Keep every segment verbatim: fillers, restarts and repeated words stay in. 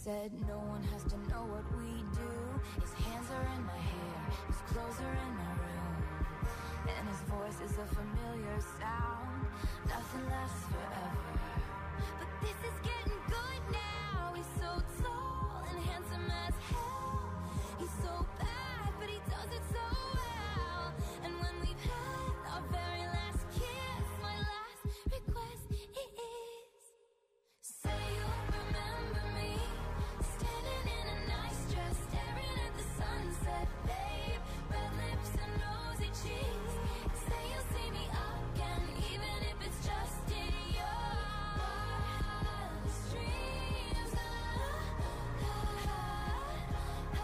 said no one has to know what we do. His hands are in my hair, his clothes are in my room, and his voice is a familiar sound. Nothing lasts forever, but this is getting good now. He's so tall and handsome as hell. He's so bad, but he does it so well. And when we've had our very last kiss, my last request is, say you'll remember me, standing in a nice dress, staring at the sunset, babe. Red lips and rosy cheeks. Say you'll see me again, even if it's just in your wildest dreams. Ah, ah, ah,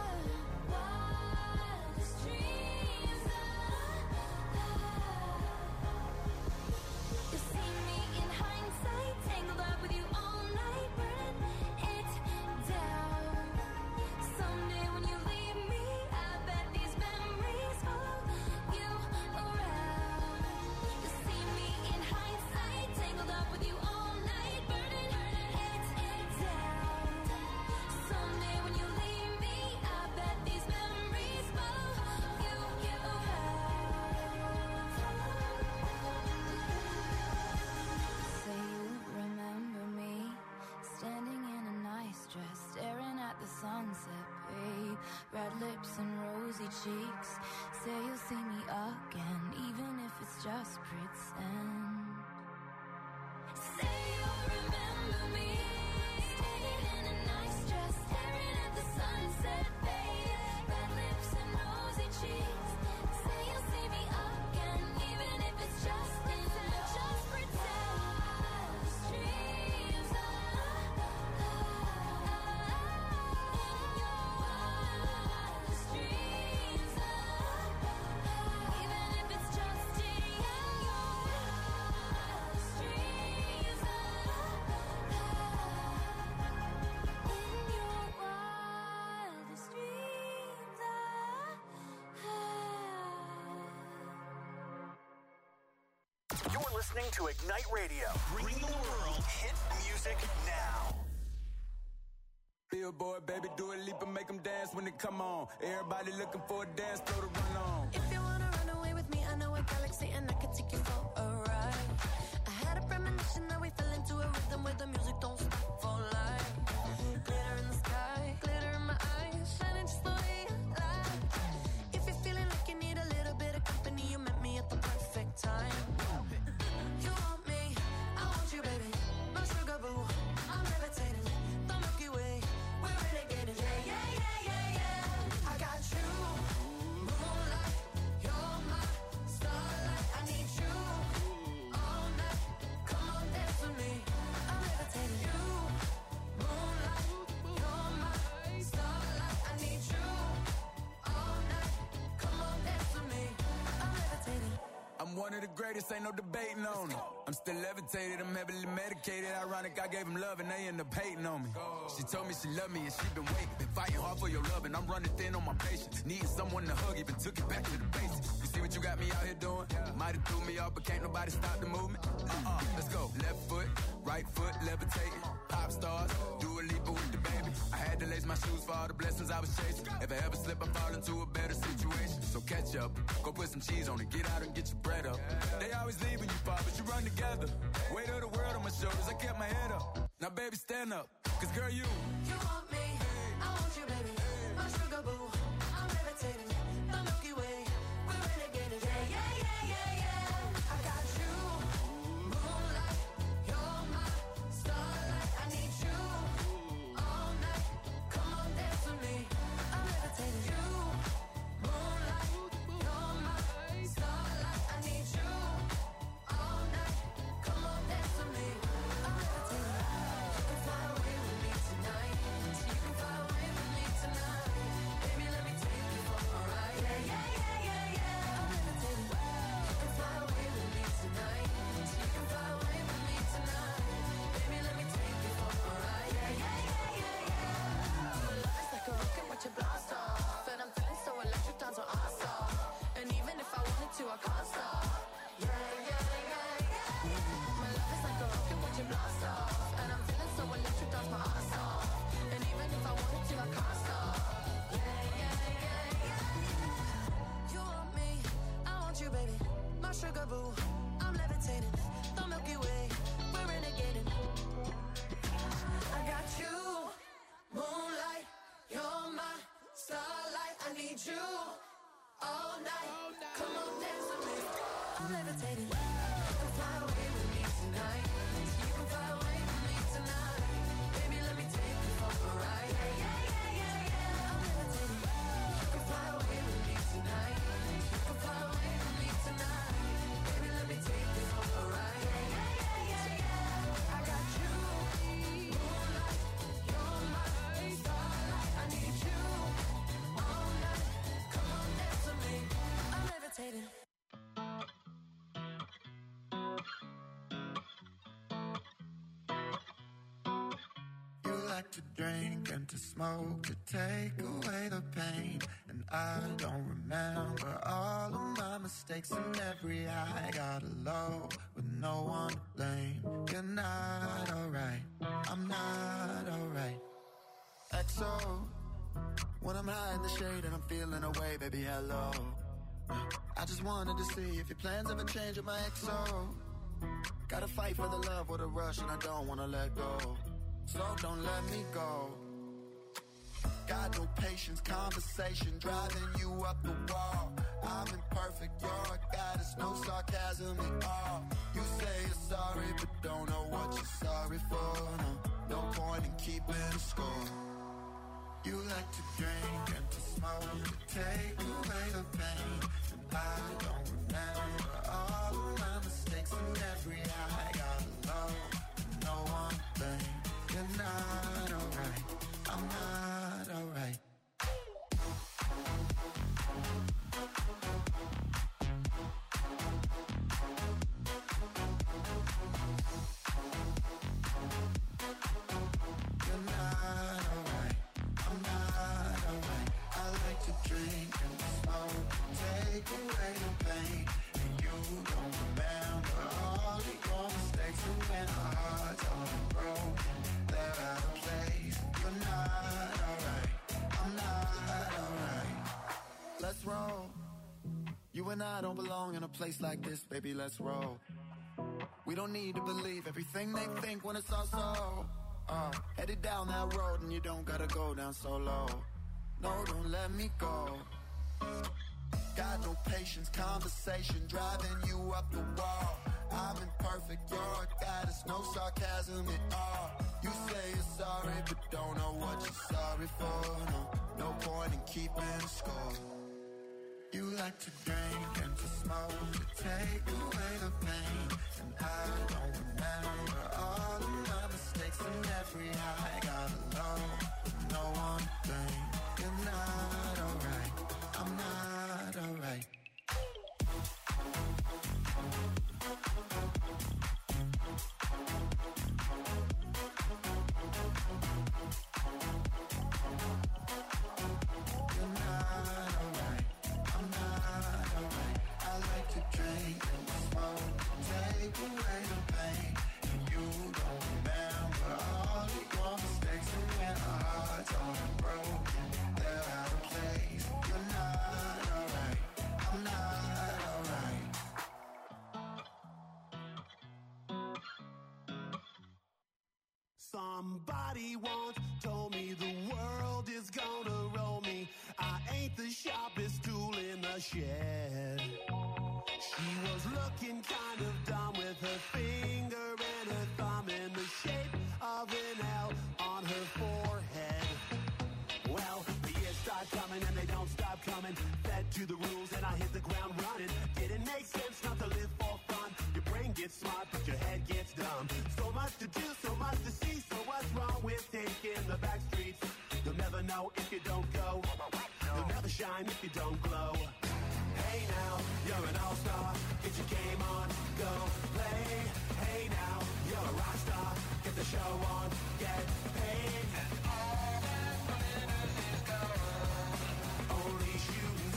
wildest dreams. Ah, ah. You'll see me in hindsight, tangled up with you all night, burning it down. Someday when you leave me, I bet these memories follow you around. You'll see me in hindsight, tangled up with you all night, burning it down. Someday when you leave me, I bet these memories follow you around. Say you remember me, standing in a nice dress, staring at the sunset, babe. Red lips and rosy cheeks. Say you'll see me again, even if it's just pretend. Say you'll remember me, standing in a nice dress, staring at the sunset, babe. Red lips and rosy cheeks. Say you'll see me again, even if it's just pretend. Just pretend. Wildest dreams. Ah, ah, ah, in your wildest dreams. Ah, ah, even if it's just in your wildest dreams. Ah, ah, in your wildest dreams. Ah, ah. You're listening to Ignite Radio, bringing the world hit music now. Billboard, baby, do a leap and make them dance when they come on. Everybody looking for a dance floor to run on. If you wanna run away with me, I know a galaxy and I can take you for a ride. I had a premonition that we fell into a rhythm where the music don't stop for life. Glitter in the sky, glitter in my eyes, shining just the way I like. If you're feeling like you need a little bit of company, you met me at the perfect time. You want me, I want you, baby. My sugar boo, I'm levitating. The Milky Way, we're renegading. Yeah, yeah, yeah, yeah, yeah. I got you, moonlight. You're my starlight. I need you all night. Come on, dance with me. I'm levitating. You, moonlight. You're my starlight. I need you all night. Come on, dance with me. I'm levitating. I'm one of the greatest, ain't no debating on it. I'm still levitated, I'm heavily medicated. Ironic, I gave him love and they end up hating on me. She told me she loved me and she been waiting. Been fighting hard for your love and I'm running thin on my patience. Needing someone to hug, even took it back to the basics. You see what you got me out here doing? Might have threw me off, but can't nobody stop the movement. Uh-uh, let's go. Left foot, right foot, levitating. Pop stars, do a leap with the baby. I had to lace my shoes for all the blessings I was chasing. If I ever slip, I fall into a better situation. So catch up, go put some cheese on it, get out and get your bread up. They always leave when you fall, but you run together. Weight of the world on my shoulders, I kept my head up. Now baby, stand up, cause girl, you You want me, I want you, baby. My sugar boo, I'm levitating. The Milky Way, we're renegading. Yeah, yeah, yeah, yeah, yeah. I got you, moonlight. You're my starlight. I need you all night. Come on, dance with me. I'm levitating. You, moonlight. You're my starlight. I need you all night. Come on, dance with me. I'm levitating. You can fly away with me tonight. my sugar boo. I'm levitating, the Milky Way, we're renegading. I got you, moonlight, you're my starlight. I need you all night. Come on, dance with me. I'm levitating. You can fly away with me tonight. You can fly away with me tonight. Baby, let me take you for a ride. Yeah, yeah, yeah, yeah, yeah. I'm levitating. You can fly away with me tonight. You can fly away with me tonight. Baby, let me take you for a ride. Yeah, yeah, yeah, yeah, yeah. I got you, moonlight, you're my starlight. I need you all night. Come on, dance with me. I'm levitating. You like to drink and to smoke to take away the pain. And I don't remember all of my mistakes and every high. Got low with no one to blame. You're not alright, I'm not alright. X O, when I'm high in the shade and I'm feeling away, baby, hello. I just wanted to see if your plans ever change with my X O. Gotta fight for the love with a rush and I don't wanna let go. So don't let me go. Got no patience, conversation driving you up the wall. I'm imperfect, you're a goddess, no sarcasm at all. You say you're sorry, but don't know what you're sorry for. No, no point in keeping a score. You like to drink and to smoke to take away the pain. And I don't remember all of my mistakes and every high. Got low, no one to blame. You're not alright, I'm not alright. You're not alright, I'm not alright. I like to drink and smoke, take away the pain. And you don't remember all of your mistakes. And when our hearts are broken, they're out of place. You're not alright, I'm not alright. Let's roll. You and I don't belong in a place like this, baby, let's roll. We don't need to believe everything they think when it's all so. Uh, headed down that road and you don't gotta go down so low. No, don't let me go. Got no patience, conversation driving you up the wall. I'm imperfect, you're a goddess, no sarcasm at all. You say you're sorry, but don't know what you're sorry for. No, no point in keeping a score. You like to drink and to smoke to take away the pain. And I don't remember all of my mistakes and every high. Got alone, no one to blame. You're not alright, I'm not alright. You're not alright, I'm not alright. I like to drink and smoke, take away the pain. And you don't remember all of your mistakes. And when our hearts are broken, they're out of place. You're not alright, I'm not alright. Somebody once told me the world is gonna roll me. I ain't the sharpest tool in the shed. She was looking kind of dumb with her finger and her thumb in the shape of an L on her forehead. Well, the years start coming and they don't stop coming. Fed to the rules and I hit the ground running. Didn't make sense not to live for fun. Your brain gets smart but your head gets dumb. So much to do, so much to see. So what's wrong with taking the back streets? You'll never know if you don't go. You'll never shine if you don't glow. Hey now, you're an all-star. Get your game on, go play. Hey now, you're a rock star. Get the show on, get paid. And all that glitters is gold. Only shooting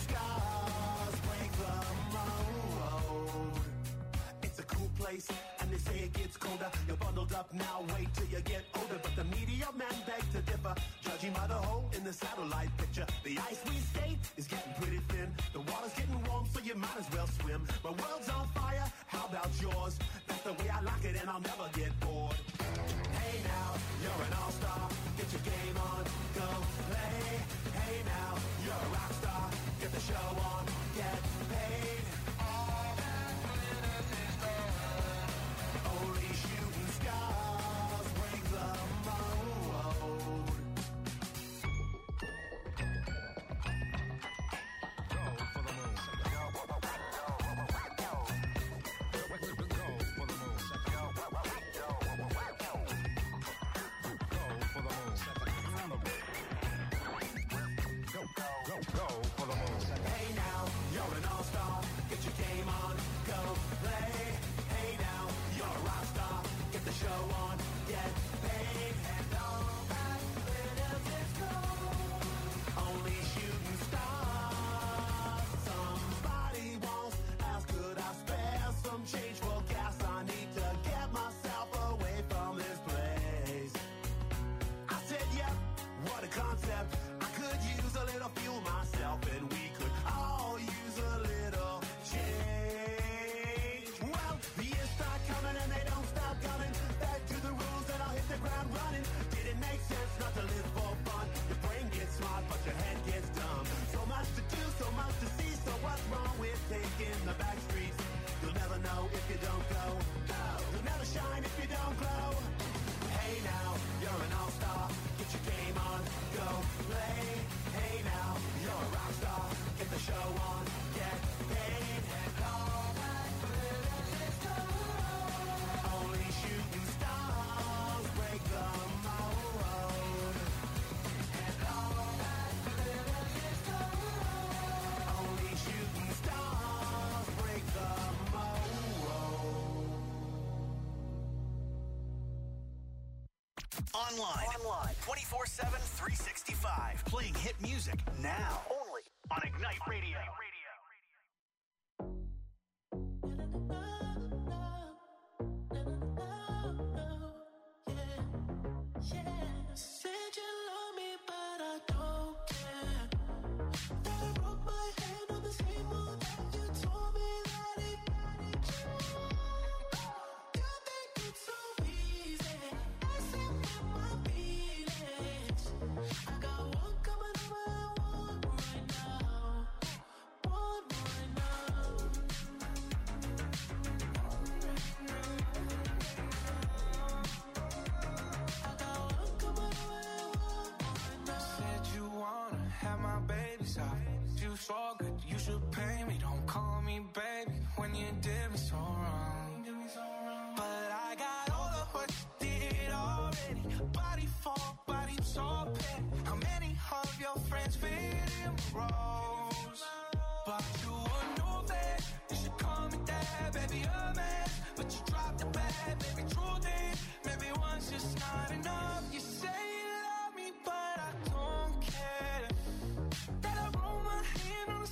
stars break the mold. It's a cool place, and they say it gets gets colder. You're bundled up now, wait till you get older. But the media men beg to differ, judging by the hole in the satellite picture. The ice we skate is getting pretty thin. The water's getting warm, so you might as well swim. My world's on fire, how about yours? That's the way I like it, and I'll never get bored. Hey now, you're an all-star. Get your game on, go play. Hey now, you're a rock star. Get the show on, get paid. All that glitters is gold. Only shooting stars break the mold. Go for the moon. Go for the moon. Go for the moon. Go, go for the moon. Hey now, you're an all-star. Get your game on, go play. Hey now, you're a rock star. Get the show on, get paid. And all that glitters is gold. Only shooting stars. Somebody once asked, could I spare some change for gas? I need to get myself away from this place. I said, yep, what a concept. I could use a little fuel myself, and we could all use a little change. Well, the years start coming and they don't stop coming. Back to the rules and I'll hit the ground running. Did it make sense not to live for fun? Your brain gets smart, but your head gets dumb. So much to do, so much to see. So what's wrong with taking the back streets? You'll never know if you don't go. Go. You'll never shine if you don't glow. Hey now, you're an all-star. Get your game on, go play. Hey now, you're a rock star. Get the show on, get paid. And all that glitters is gold. Only shooting stars break the mold. And all that glitters is gold. Only shooting stars break the mold. Online. Online. twenty-four seven, three sixty-five. Playing hit music now. Only on Ignite Radio. Said you love me, but I don't care. That I broke my hand on the same wall that you told me that it got You think it's so easy. I said with my feelings. I got one coming over and one right now. One right now. I got one coming over and one right now. Said you wanna have my baby side. You so good, you should pay me. Don't call me baby when you did me so wrong. But I got all of what you did already. Body for body, so petty. How many of your friends fit in the roles? But you a new vet, you should call me dad, baby, a man. But you dropped the bag, baby, true thing. Maybe one's just not enough. You say you love me, but I don't care. That I roll my hand on the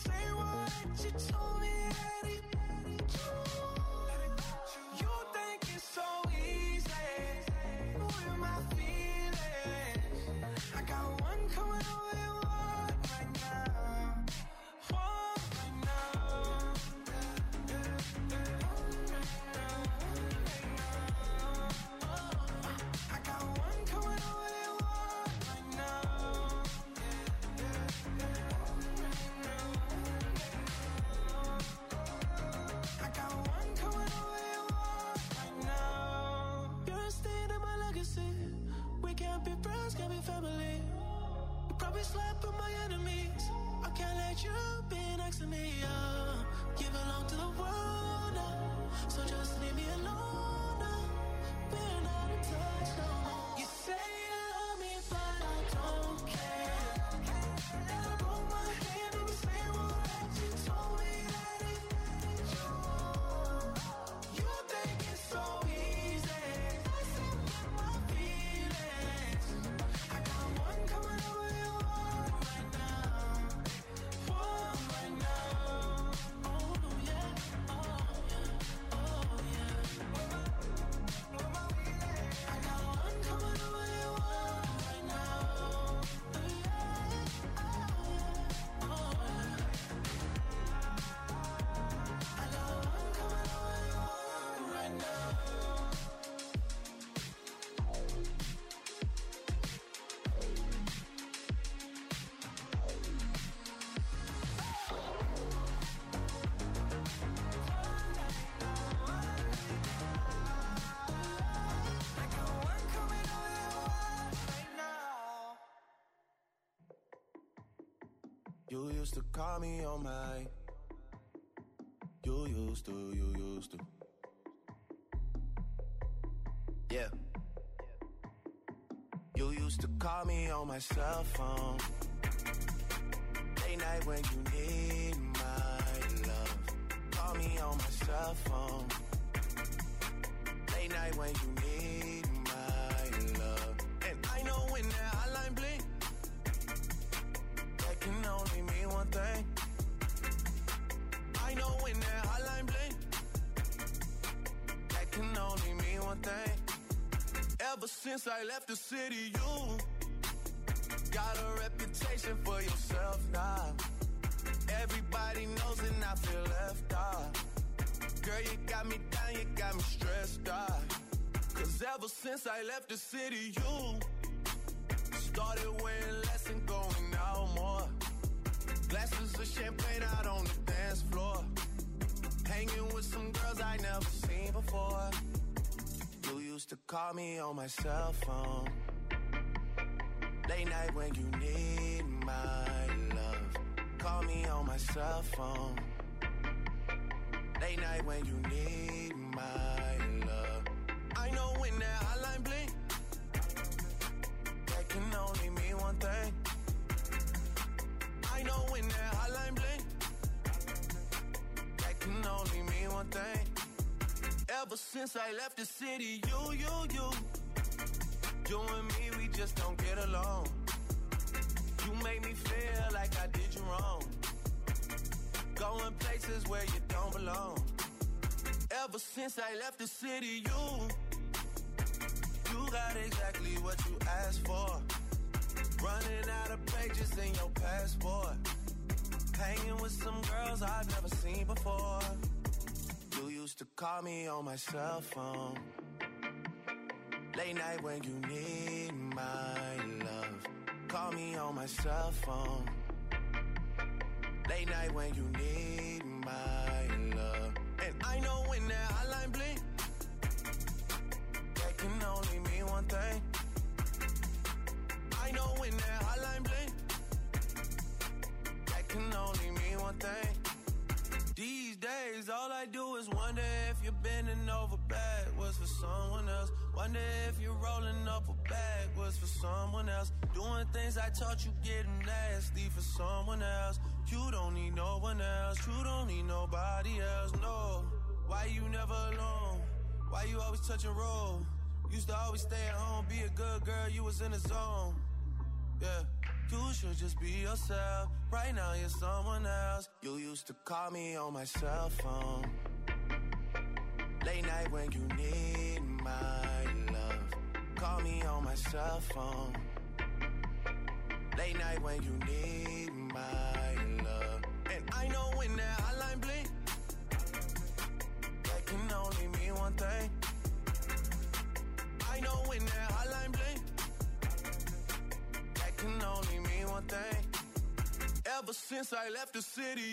You used to call me on my. You used to, you used to. Yeah. You used to call me on my cell phone. Late night when you need my love. Call me on my cell phone. Late night when you need my love. And I know when that hotline blink, that can only mean one thing. I know when that hotline blink, that can only mean one thing. Ever since I left the city, you got a reputation for yourself now. Everybody knows and I feel left out. Girl, you got me down, you got me stressed out. Cause ever since I left the city, you started wearing less and going out more. Glasses of champagne out on the dance floor. Hanging with some girls I never seen before. You used to call me on my cell phone. Late night when you need my love. Call me on my cell phone. Late night when you need my love. I know when that hotline blink, that can only mean one thing. I know when that hotline blink, that can only mean one thing. Ever since I left the city, you, you, you, you and me, we just don't get along. You make me feel like I did you wrong. Going places where you don't belong. Ever since I left the city, you, you got exactly what you asked for. Running out of pages in your passport. Hanging with some girls I've never seen before. You used to call me on my cell phone. Late night when you need my love. Call me on my cell phone. Late night when you need my love. And I know when that hotline blink, that can only mean one thing. I know when that hotline blink, that can only mean one thing. These days, all I do is wonder if you're bending over backwards for someone else. Wonder if you're rolling up a backwards for someone else. Doing things I taught you getting nasty for someone else. You don't need no one else. You don't need nobody else, no. Why you never alone? Why you always touch and roll? Used to always stay at home, be a good girl, you was in the zone. Yeah. You should just be yourself. Right now you're someone else. You used to call me on my cell phone. Late night when you need my love. Call me on my cell phone. Late night when you need my love. And I know when that hotline blink, that can only mean one thing. I know when that hotline blink, that can only mean one thing. Ever since I left the city.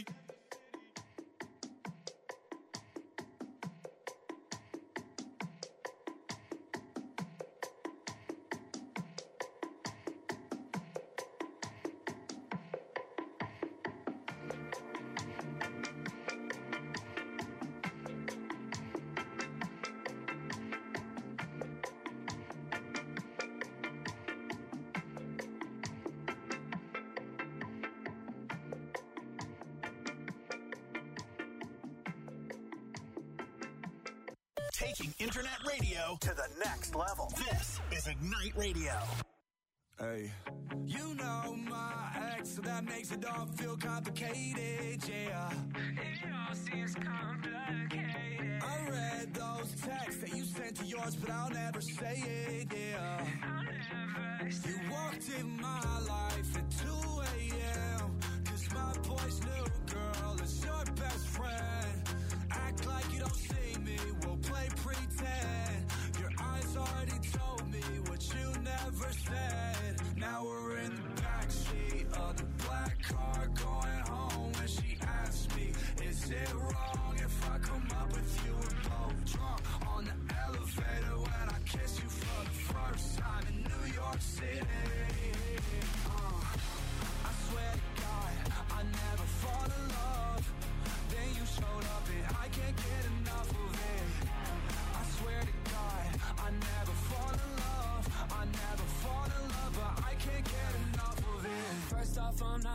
Taking internet radio to the next level. This is Ignite Radio. Hey. You know my ex, so that makes it all feel complicated, yeah. It all seems complicated. I read those texts that you sent to yours, but I'll never say it, yeah. I'll never say you walked in my life at two a.m. Cause my boy's new girl is your best friend. Act like you don't see me, we'll play pretend. Your eyes already told me what you never said. Now we're in the backseat of the black car going home. When she asked me, is it wrong if I come up with you? We're both drunk on the elevator when I kiss you for the first time in New York City. uh,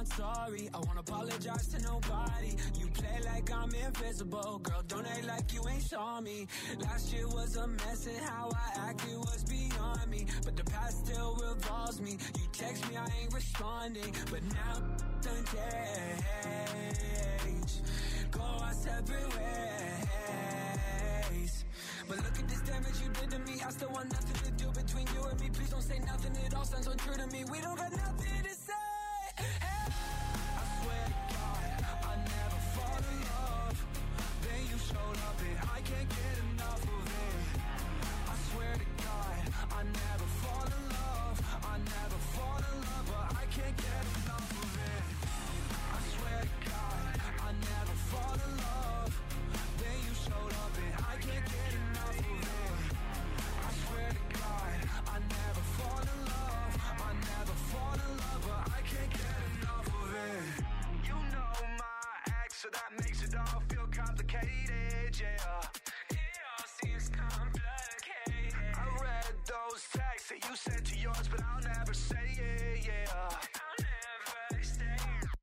not sorry. I won't apologize to nobody. You play like I'm invisible. Girl, don't act like you ain't saw me. Last year was a mess and how I acted was beyond me. But the past still revolves me. You text me, I ain't responding. But now done change. Go our separate ways. But look at this damage you did to me. I still want nothing to do between you and me. Please don't say nothing, it all sounds untrue to me. We don't got nothing to say. Hey. I swear to God, I never fall in love. Then you showed up and I can't get enough of it. I swear to God, I never fall in love. I never fall in love, but I can't get enough of it. I swear to God, I never fall in love. Then you showed up and I can't get enough of it. I swear to God, I never fall in love. I never fall in love, but I can't get enough of it. You know my ex, so that makes it all feel complicated, yeah. It all seems complicated. I read those texts that you sent to yours, but I'll never say it, yeah. I'll never stay.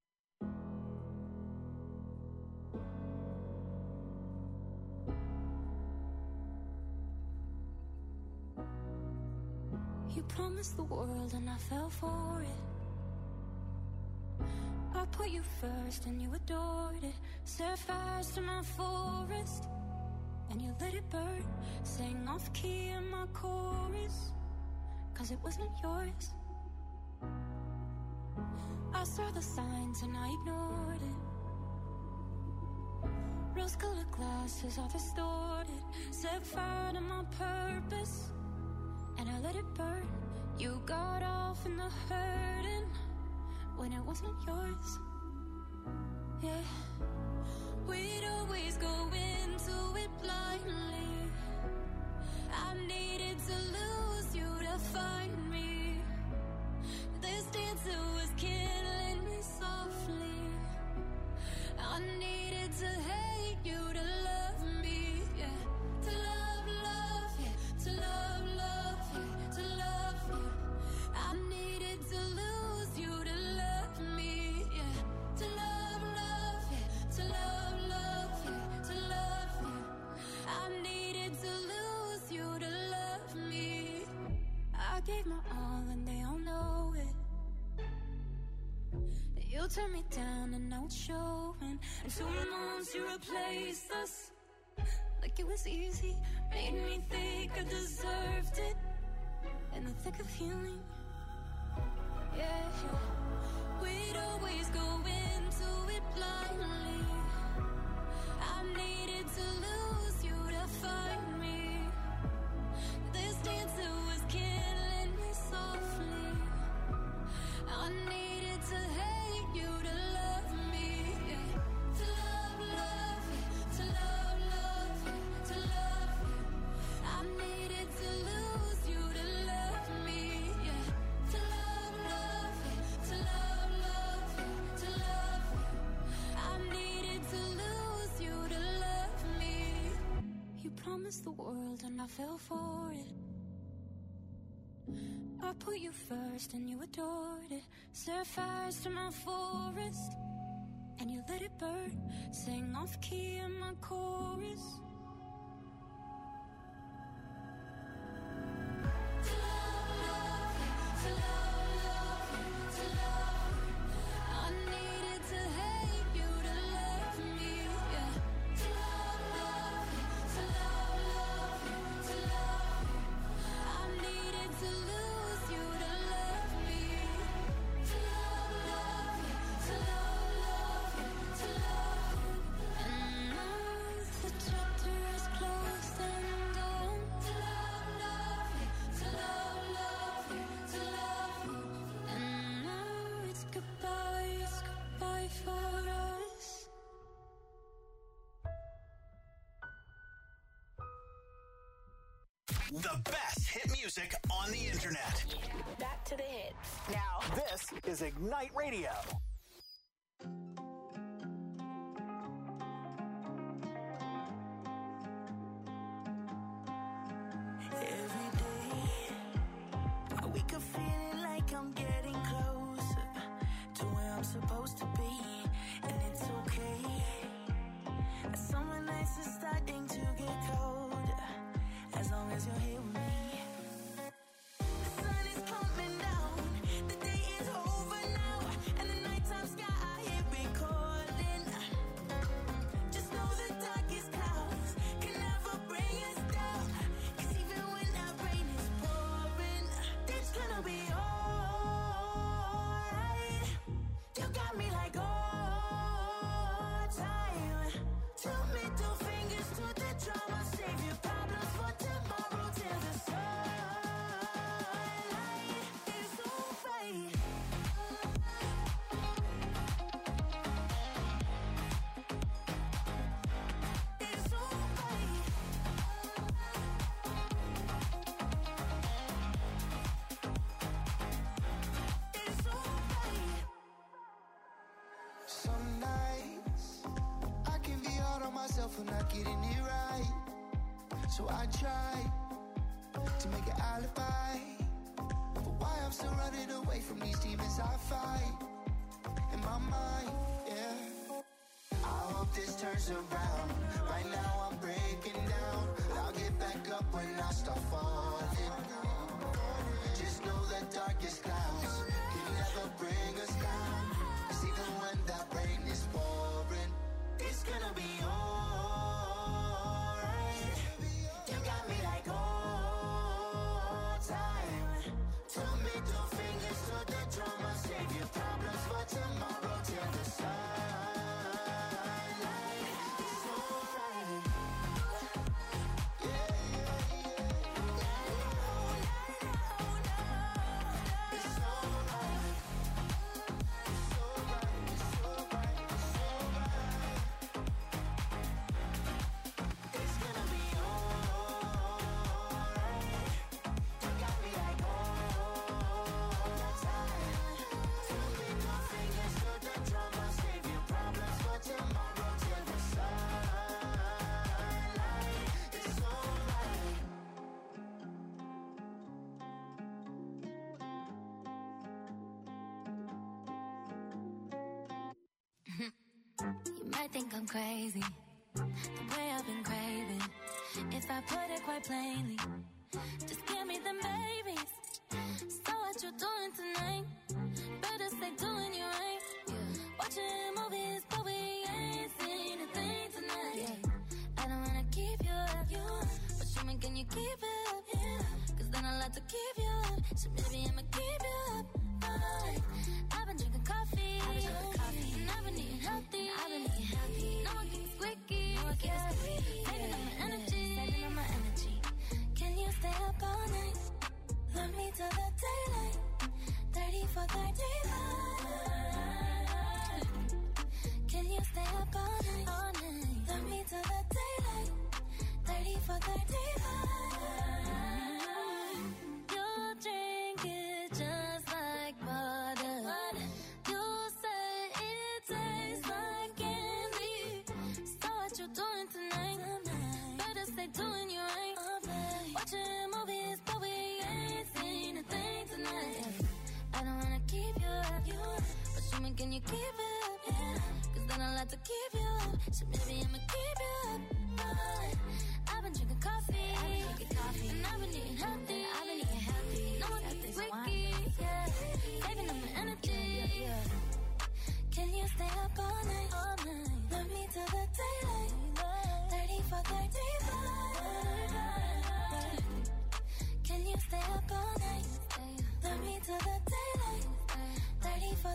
You promised the world and I fell for it. I put you first and you adored it. Set fires to my forest and you let it burn. Sang off key in my chorus, cause it wasn't yours. I saw the signs and I ignored it. Rose-colored glasses are distorted. Set fire to my purpose and I let it burn. You got off in the hurting when it wasn't yours. Yeah, we'd always go into it blindly. I needed to lose you to find me. This dancer was killing me softly. I needed to hate you to love me, yeah. To love, love, yeah. To love, love, yeah. To love you. I needed to lose you to love me, yeah. To love, love, yeah. To love, love, yeah. To love you. I needed to lose you to love me. I gave my all and they all know it. You turned me down and now it's showing. And two months you replaced us like it was easy. Made me think I deserved it in the thick of healing. Yeah, we'd always go into it blindly. I needed to lose you to find me. This dancer was killing me softly. I needed to hate you to love me, yeah. To love, love, yeah. To love, love, yeah. To love you. I needed to lose you to love me, yeah. To love, love, yeah. To love, love, yeah. To love you. I needed to lose you to love me. You promised the world and I fell for it. I put you first and you adored it. Set fires to my forest and you let it burn. Sang off key in my chorus. To love, love, yeah. To love, love, yeah. To love you. I needed to hate you to love me, yeah. To love, love, yeah. To love, love, yeah. To love you. I needed to lose you to love me. To love, love, yeah. To love, love, yeah. To love you. And now the chapter is closed and done. To love, love, yeah. To love, love, yeah. To love you. And now it's goodbye, it's goodbye for us. The best hit music on the internet. Back to the hits. Now, this is Ignite Radio. Every day, I wake up feeling like I'm getting closer to where I'm supposed to be, and it's okay. Summer nights are starting to get cold, as long as you're here with me. The sun is coming down, the day is over now, and the nighttime sky I hear it calling. Just know the darkest clouds can never bring us down, 'cause even when that rain is pouring, it's gonna be alright. You got me like all time. Two middle fingers to the drama, save your problems for tomorrow till the sunlight is alright. It's alright. It's alright. Some nights I can be hard on myself for not getting it right. So I try to make an alibi for why I'm still running away from these demons I fight in my mind, yeah. I hope this turns around. Right now I'm breaking down. I'll get back up when I start falling. Just know the darkest clouds can never bring us down, 'cause even when that rain is pouring, it's gonna be alright. You got me like all time. Two middle fingers to the drama, save your problems for tomorrow till the sunlight is alright. Yeah, yeah, yeah. It's alright. It's alright. It's alright. It's alright. It's gonna be alright. You got me like all time. Two middle fingers to the drama, save your problems for tomorrow till the sunlight is alright. You might think I'm crazy, the way I've been craving. If I put it quite plainly, just give me them babies. So what you doing tonight? Better stay doing you right. Watching movies, but we ain't seen a thing tonight. I don't wanna keep you up, but show me can you keep it up? 'Cause then I'll have to keep you up. So maybe I'ma keep you up. Alright. I've been drinking coffee, I've been drinking coffee, and I've been eating healthy. I've been eating healthy. No one gets squeaky. No one gets squeaky. Saving up my energy, saving up my energy. Can you stay up all night? Love me till the daylight. Thirty for thirty-five. Can you stay up all night? All night. Love me till the daylight. Thirty for thirty-five. You drink it just like water. You say it tastes like candy. So what you doing tonight? Better stay doing you right. Watching movies, but we ain't seen a thing tonight. I don't wanna keep you up, but show me can you keep it up? 'Cause then I'll have to keep you up. So maybe I'ma keep you up. Alright. I've been drinking coffee, I've been drinking coffee, and I've been eating healthy. I've been eating healthy. No one gets squeaky, yeah. Saving up my energy. Can you stay up all night? All night. Love me till the daylight. Thirty for thirty-five. Can you stay up all night? Love me till the daylight. Thirty for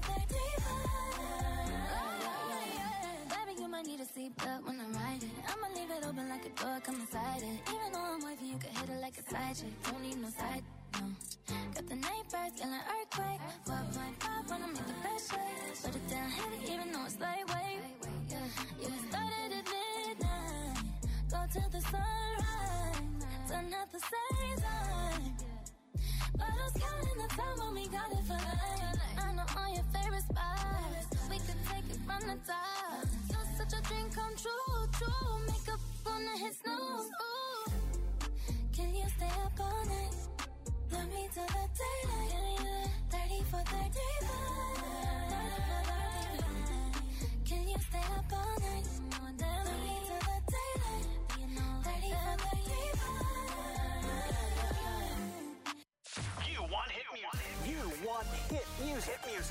thirty-five. Baby, you might need a seatbelt when I'm riding. I'ma leave it open like a door, come inside it. Even though I'm wifey, you can hit it like a side chick. Don't need no side, no. Got the neighbors feeling earthquake. four point five wanna make the best shake. Put it down heavy, even though it's lightweight. You started at midnight, go till the sunrise. Done at the same time. But who's counting the time when we got it for life? I know all your favorite spots. We could take it from the top. You're such a dream come true, true. Makeup gonna hit snooze. Ooh. Can you stay up all night? Love me till the daylight. Thirty for thirty-five.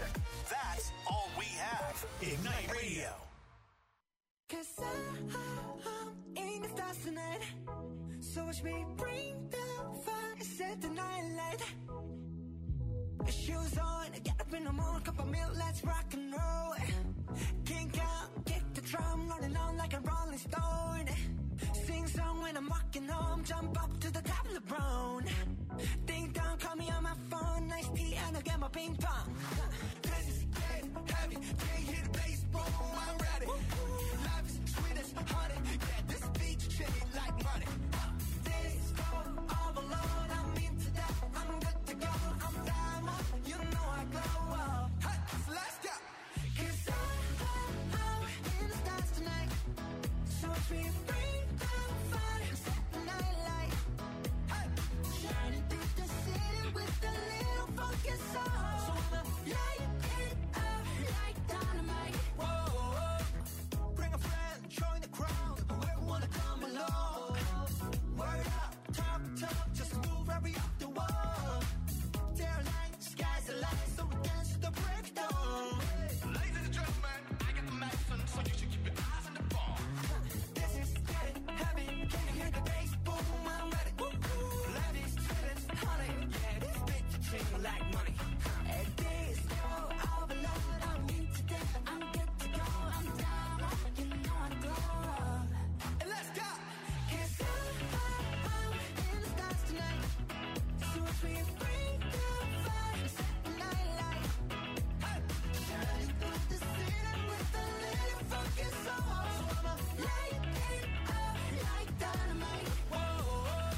music. That's all we have. Ignite Radio. Cause I, I'm in the stars tonight. So watch me bring the fire, set the night light. Shoes on, get up in the morning, cup of milk, let's rock and roll. Kink out, kick the drum, rolling on like a rolling stone. Sing song when I'm walking home, jump up to the top of the brown. Ding dong, call me on my phone, nice tea and I'll get my ping pong. This is getting heavy, can't hear the bass, boom, I'm ready. Life is sweet as honey, yeah, this beach chain like money. This go overload, I'm into that, I'm good to go, I'm diamond, you know I glow up. Hey, so let's go. Cause I'm, I'm in the stars tonight, so watch me bring the fire, set the night light. Hey, shining through the city with a little funky soul. So I'ma light it up like dynamite. Whoa, bring a friend, join the crowd, whoever wanna come along. Word up, talk, talk, just move right up the wall. They're like, sky's the limit, so we dance to the breakdown. Ladies and gentlemen, I got the medicine, so you should keep your eyes on the ball. This is getting heavy, can you hear the bass? Boom, I'm ready. Life is sweet as honey, yeah, this bitch treat me like money. And this go overload, I'm into that, I'm good to go, I'm down, you know I glow. And let's go. Cause I'm, I'm in the stars tonight, so watch me bring the fire, set the night light. Hey, shining through the city with a little funky soul. So I'ma light it up like dynamite. Whoa,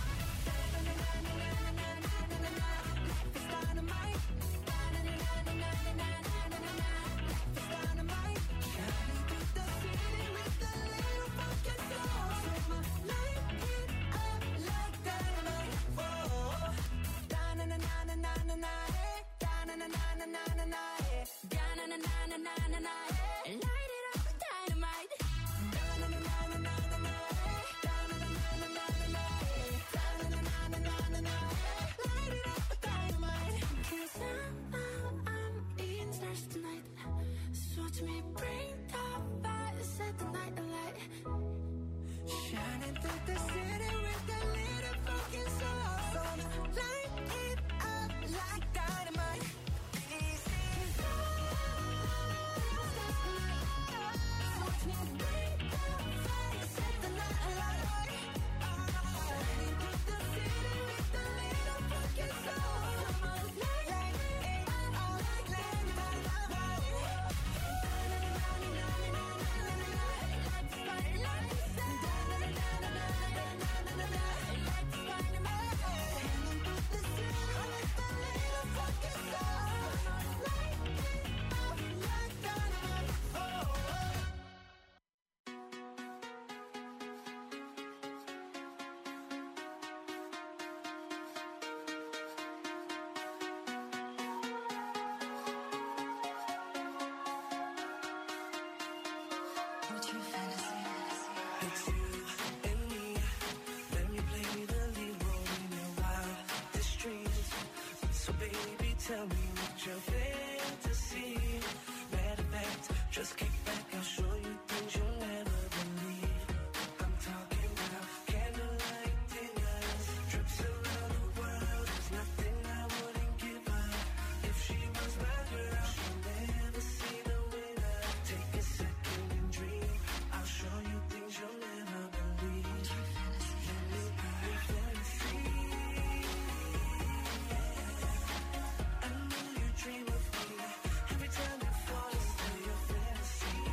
life is dynamite. Life is dynamite. Shining through the city with a little funky soul. So I'ma light it up like dynamite. Whoa, da-na-na-na-na-na-na, da-na-na-na-na-na-na, da-na-na-na-na-na-na, light it up with dynamite. Da-na-na-na-na-na-na, da-na-na-na-na-na-na, da-na-na-na-na-na-na, light it up with dynamite. 'Cause I'm, I'm, I'm in the stars tonight, so watch me bring the fire, set the night alight. Shining through the city with a little fucking soul. So light it up like dynamite. Easy. 'Cause I'm, so watch me bring the fire, set the night alight. Shining through the city with a little fucking soul. So light it up like dynamite. What's your fantasy? It's you and me. Let me play the lead role in your wildest dreams. So baby, tell me what your fantasy. Matter of fact, just kick back, I'll show you things you'll never believe. I'm talking about candlelight dinners, trips around the world. There's nothing I wouldn't give her. If she was my girl, she'll never see the winner. Take a second and dream. I'll show you things you'll never believe. Let me be your fantasy. I know you dream of me. Every time you fall asleep, your fantasy.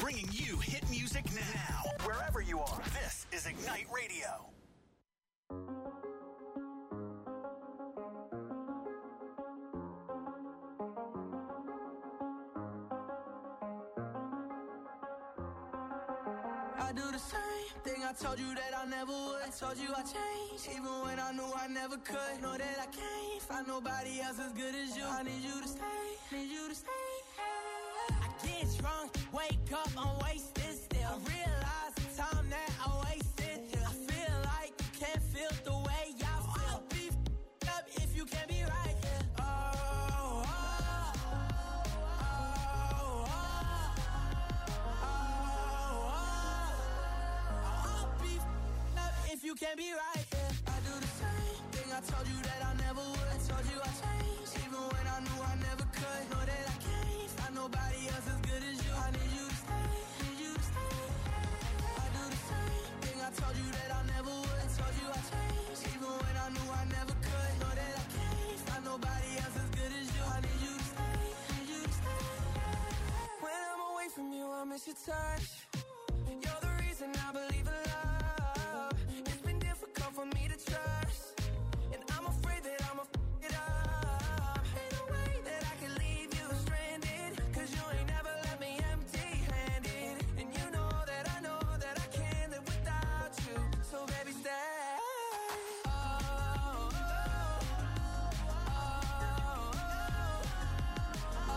bringing you hit music now. Wherever you are, this is Ignite Radio. I do the same thing I told you that I never would. I told you I changed, even when I knew I never could. Know that I can't find nobody else as good as you. I need you to stay, need you to stay. I get drunk, wake up, I'm wasted still. I realize the time that I wasted here. I feel like you can't feel the way I feel. I'll be f***ed up if you can't be right here. Oh, oh, oh, oh, oh, oh. I'll be f***ed up if you can't be right here. I do the same thing I told you that I never would. I told you I changed, even when I knew I never could. Know that I can't find nobody else as good as you. I need you to stay, need you to stay. I do the same thing I told you that I never would. I told you I changed, even when I knew I never could. Know that I can't find nobody else as good as you. I need you to stay, need you to stay. When I'm away from you, I miss your touch. You're the reason I believe in love. It's been difficult for me to trust, and I'm afraid that I'ma f*** it up. Ain't no way that I can leave you stranded, cause you ain't never left me empty-handed. And you know that I know that I can't live without you. So baby, stay. Oh, oh, oh, oh,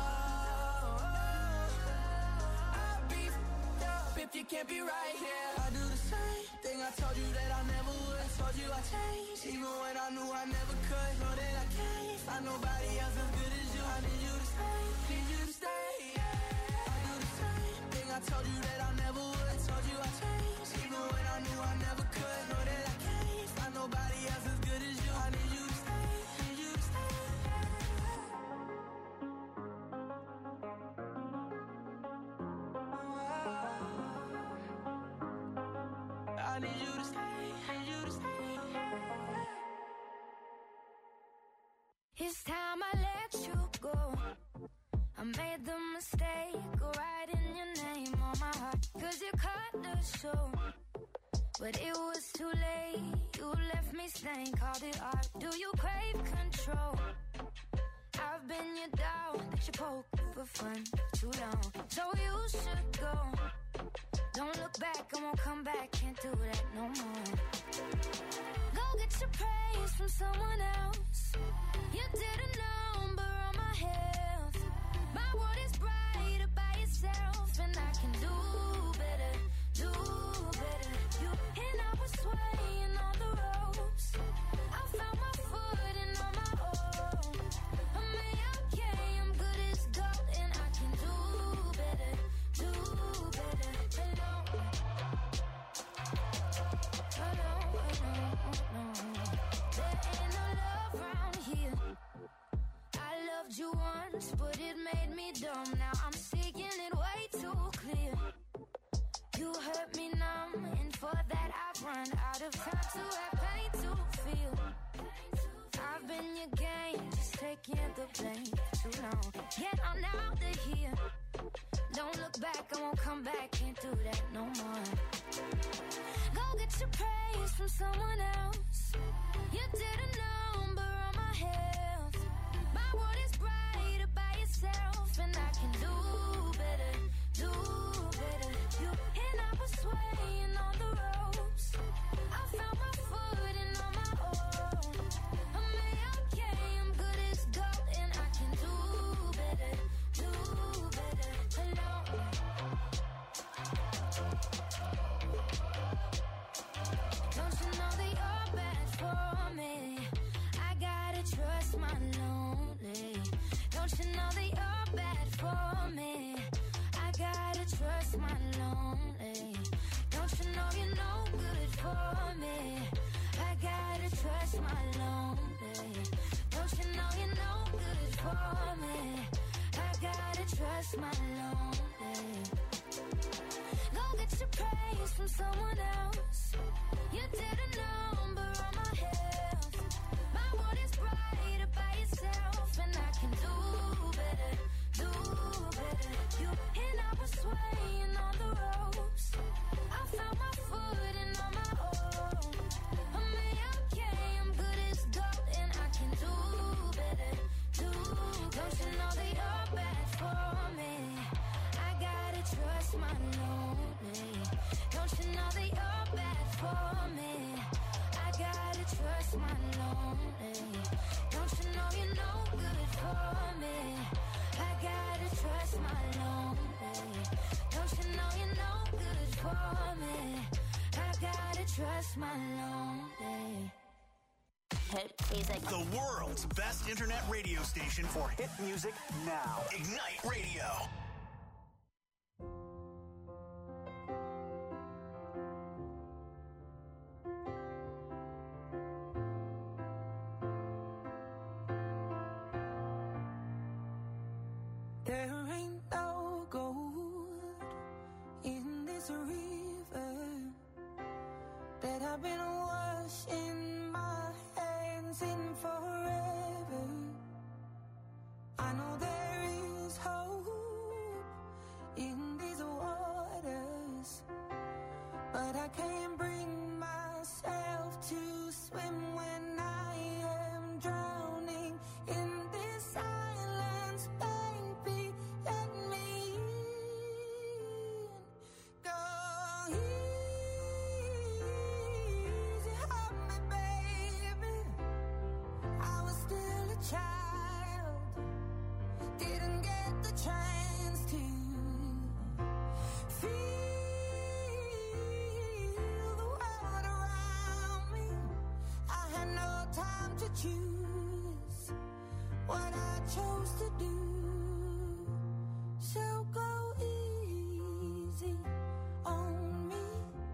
oh. I'll be f***ed up if you can't be right here. I do the same thing I told you that I never would. I told you I changed, even when I knew I never could. Know that I can't find nobody else as good as you. I need you to stay, need you to stay. I do the same thing I told you that I never would. I told you I changed, even when I knew I never could. Know that I can't find nobody else as good as you. I need you to stay, need you to stay. I need you to stay, need you to stay. It's time I let you go. I made the mistake of writing your name on my heart, cause you cut the show. But it was too late, you left me stained, called it art. Do you crave control? I've been your dog that you poke for fun too long. So you should go. Don't look back, I won't come back, can't do that no more. Go get your praise from someone else. You did a number on my health. My world is brighter by yourself, and I can do better, do better. You and I were swaying on the ropes. I found my footing on my own. I'm okay, I'm good as gold, and I can do better, do better. Hello, hello, hello, no. There ain't no love around here. I loved you once, but it made me dumb. Now I'm seeing it way too clear. You hurt me numb, and for that I've run out of time to have pain to feel. I've been your game, just taking the blame too long. Get on out of here. Don't look back, I won't come back, can't do that no more. Go get your praise from someone else. You did a number on my health. My world is brighter by yourself, and I can do better, do better. You and I were swaying on the ropes. I found my footing on my own. I'm okay, I'm good as gold, and I can do better, do better. Hello. Don't you know that you're bad for me? I gotta trust my lonely. Don't you know that you're bad for me? I gotta trust my lonely. Don't you know you're no good for me? I gotta trust my lonely. Don't you know you're no good for me? I gotta trust my lonely. Go get your praise from someone else. You did a number on my health. My world is brighter by yourself, and I can do better, do better. You and I were swaying on the trust my lonely? Don't you know that you're bad for me? I gotta trust my lonely. Don't you know you're no good for me? I gotta trust my lonely. Don't you know you're no good for me? I gotta trust my lonely. Hit music. The world's best internet radio station for hit music now. Ignite Radio. There ain't no gold in this river that I've been washing my hands in forever. I know there is hope in these waters, but I can't bring myself to swim when I am drowning in this silence. Baby, let me in. Go easy on me, baby. I was still a child, didn't get the chance to feel the world around me. I had no time to choose what I chose to do. So go easy on me.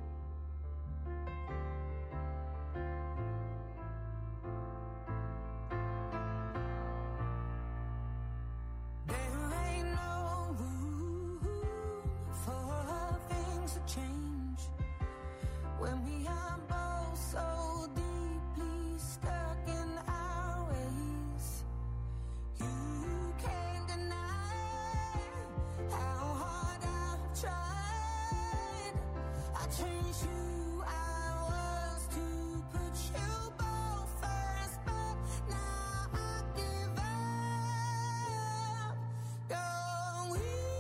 There ain't no room for things to change when we are both so deeply stuck in our ways. You can't deny how hard I've tried. I changed who I was to put you both first, but now I give up. Go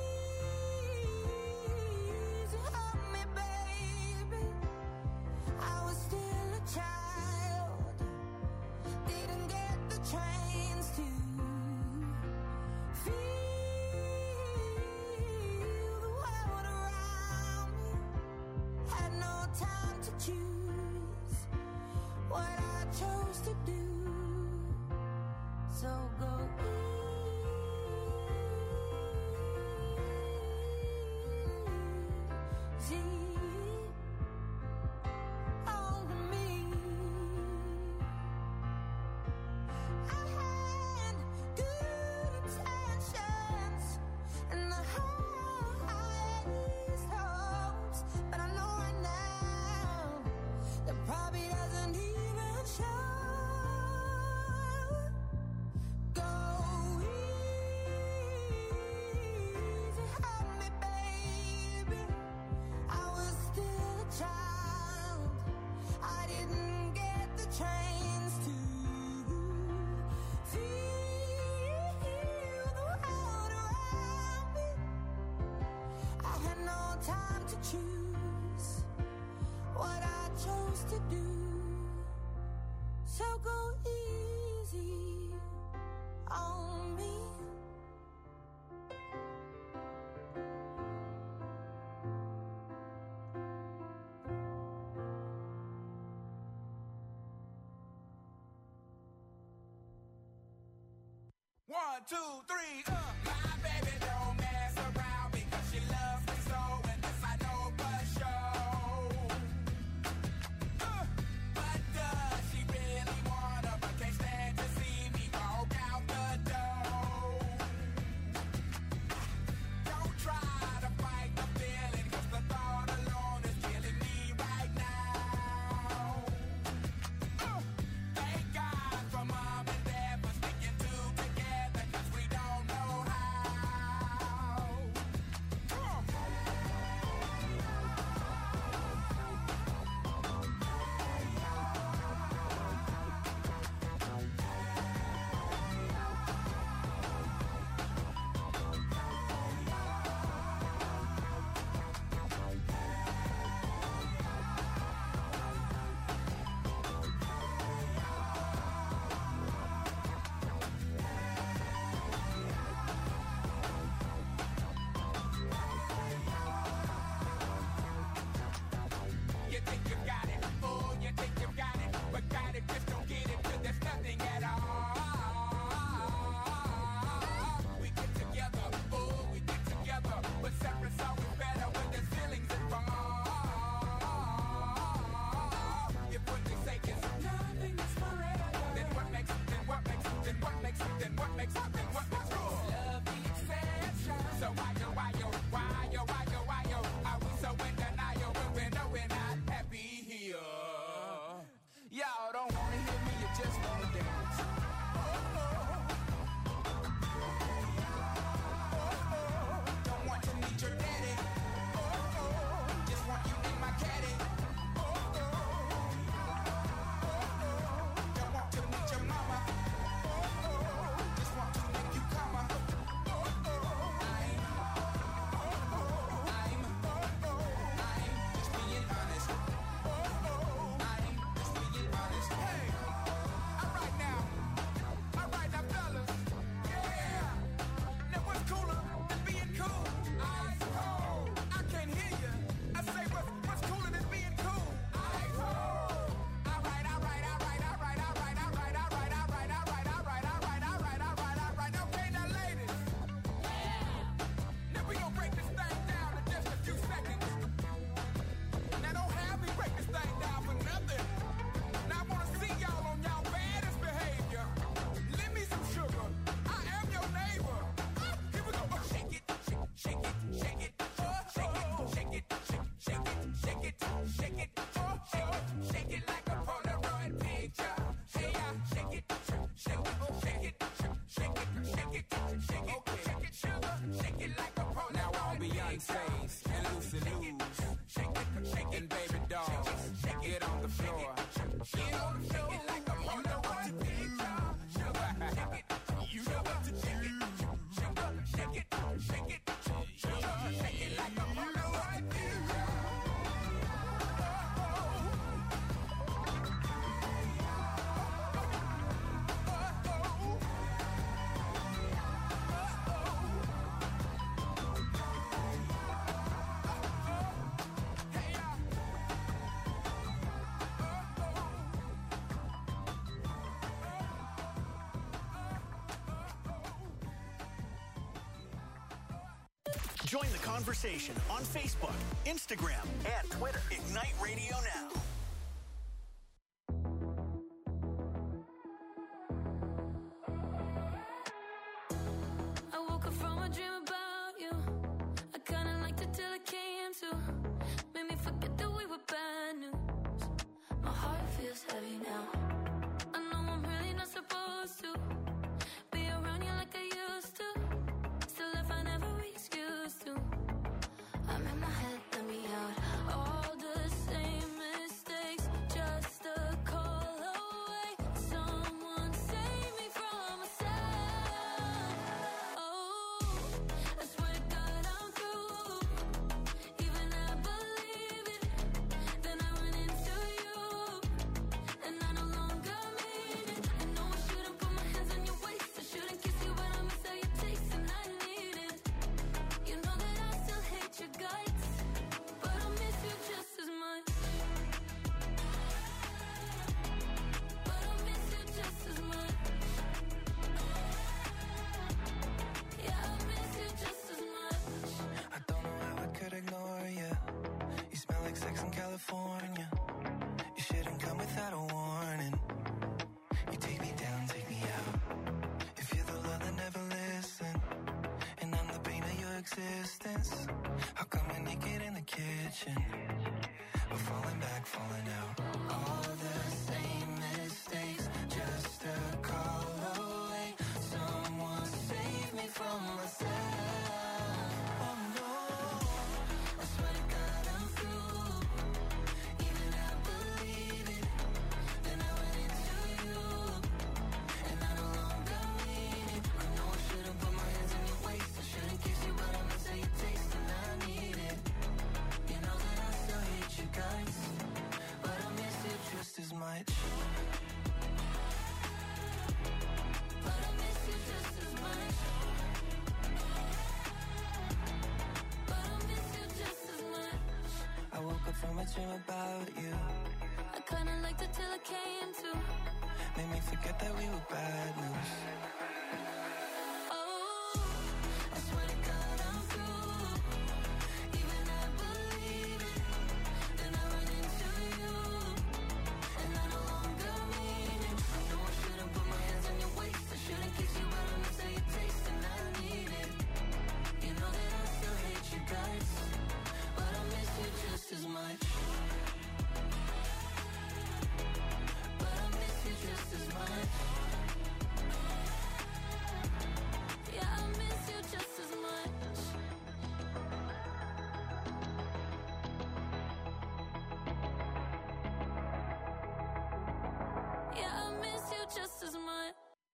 easy on me, baby. I was still a child, didn't get the chance to feel the world around me. Had no time to choose what I chose to do. So go easy on me. I had good intentions and the highest hopes, but I know right now that probably doesn't even show. Go easy on me, baby. I was still a child, I didn't get the chance to feel the world around me. I had no time to choose what I chose to do. So go easy on me. One, two, three, uh. My baby don't mess around because she loves me so, and this I know for sure. Uh, but does she really wanna, but can't stand to see me walk out the door? Don't try to fight the feeling, cause the thought alone is killing me right now. Uh, thank God for mom and dad for sticking two together, cause we don't know Join the conversation on Facebook, Instagram, and Twitter. Ignite Radio Now. I woke up from a dream about you. I kinda liked it till it came to. Made me forget that we were bad news. My heart feels heavy now. I know I'm really not supposed to be around you like I used to. Still I find every excuse to. I'm in my head, let me out. All the same mistakes, just a call away. Someone save me from myself. Oh, I swear to God I'm through. Even I believe it. Then I run into you, and I no longer mean it. I know I shouldn't put my hands on your waist. I shouldn't kiss you, but I miss how you taste, and I need it. You know that I still hate your guts, but I miss you just as much. But I miss you just as much. Yeah, I miss you just as much. I don't know how I could ignore you. You smell like sex in California. You shouldn't come without a warning. You take me down, take me out. If you're the love that never listen, and I'm the pain of your existence, how come we're naked in the kitchen? We're falling back, falling out. All the same mistakes, just a call away. Someone save me from myself. Oh no, I swear to God I'm through. Even I believe it. Then I went into you, and I no longer mean it. I know I shouldn't put my hands on your waist. I shouldn't kiss you, but I miss how you taste, and I need it. You know that I still hate you guys, but I miss you just as much. But I miss you just as much. But I miss you just as much. I woke up from a dream about you. I kinda liked it till it came to. Made me forget that we were bad news. Oh, I swear to God I'm through. Even I believe it. Then I run into you, and I no longer mean it. I know I shouldn't put my hands on your waist. I shouldn't kiss you, but I miss how you taste, and I need it. You know that I still hate you guys, but I miss you just as much. But I miss you just as much. Yeah, I miss you just as much. Yeah, I miss you just as much.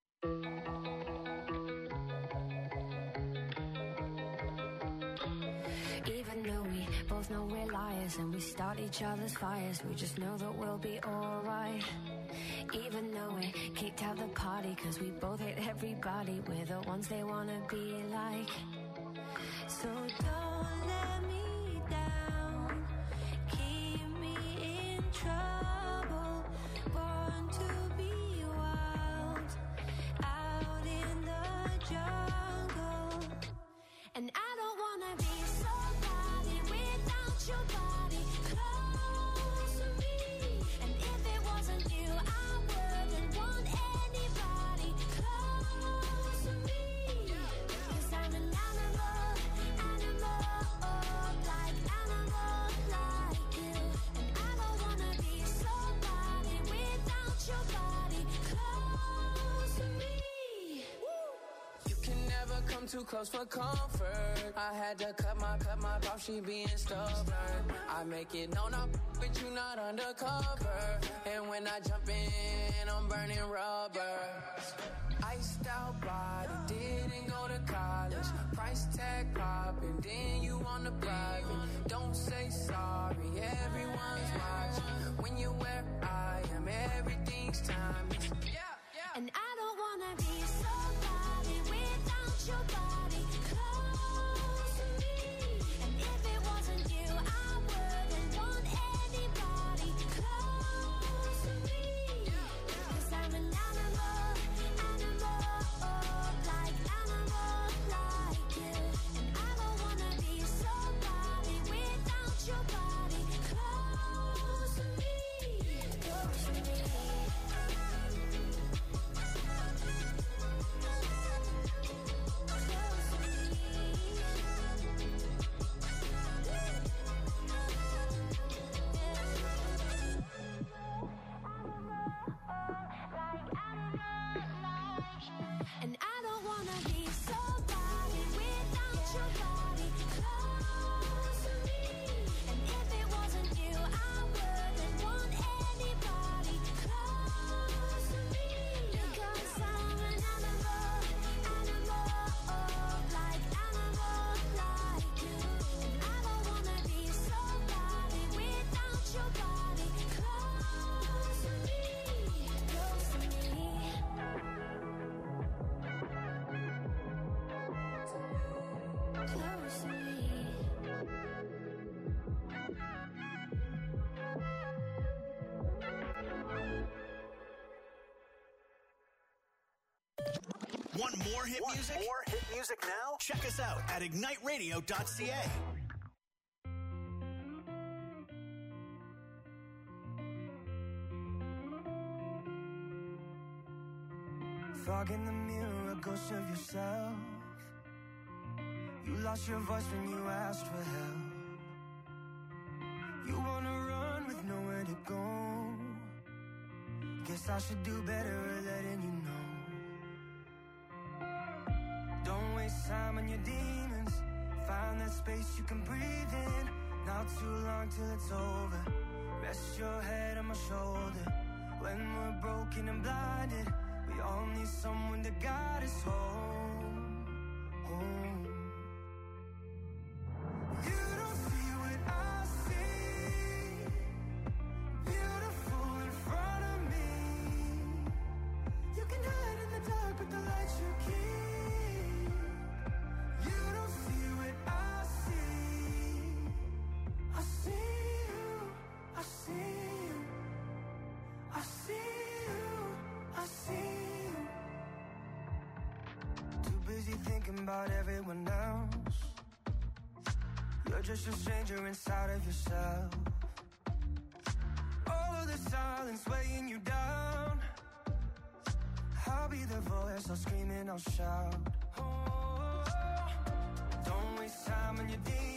Even though we both know we're liars and we start each other's fires, we just know that we'll be alright. Even though we kicked out the party cause we both hate everybody, we're the ones they wanna be like. So don't let me down, keep me in trouble, born to be wild, out in the jungle. And I don't wanna be somebody without your body close to me. And if it wasn't you, I wouldn't want anybody close to me. Cause I'm an animal, animal, like animal, like you. And I don't wanna be somebody without your body close to me. You can never come too close for comfort. I had to cut my, cut my off, she being stubborn. I make it known I'm with you, not undercover. And when I jump in, I'm burning rubber. Iced out body, didn't go to college. Price tag popping, then you on the private. Don't say sorry, everyone's watching. When you're where I am, everything's timeless. Yeah, yeah. And I don't wanna be somebody without your body close to me. And if it wasn't you, I wouldn't want anybody close to me. Cause I'm an animal, animal, like animal, like you. And I don't wanna be Want more hit Want music? more hit music now? Check us out at ignite radio dot c a. Fog in the mirror, a ghost of yourself. You lost your voice when you asked for help. You wanna run with nowhere to go. Guess I should do better at letting you know. Don't waste time on your demons. Find that space you can breathe in. Not too long till it's over. Rest your head on my shoulder. When we're broken and blinded, we all need someone to guide us home, home. You don't see what I see. Beautiful in front of me. You can hide in the dark with the lights you keep. You don't see what I see. I see you, I see you, I see you, I see you. Too busy thinking about everyone else. You're just a stranger inside of yourself. All of the silence weighing you down. I'll be the voice, I'll scream and I'll shout. Oh, don't waste time on your demons.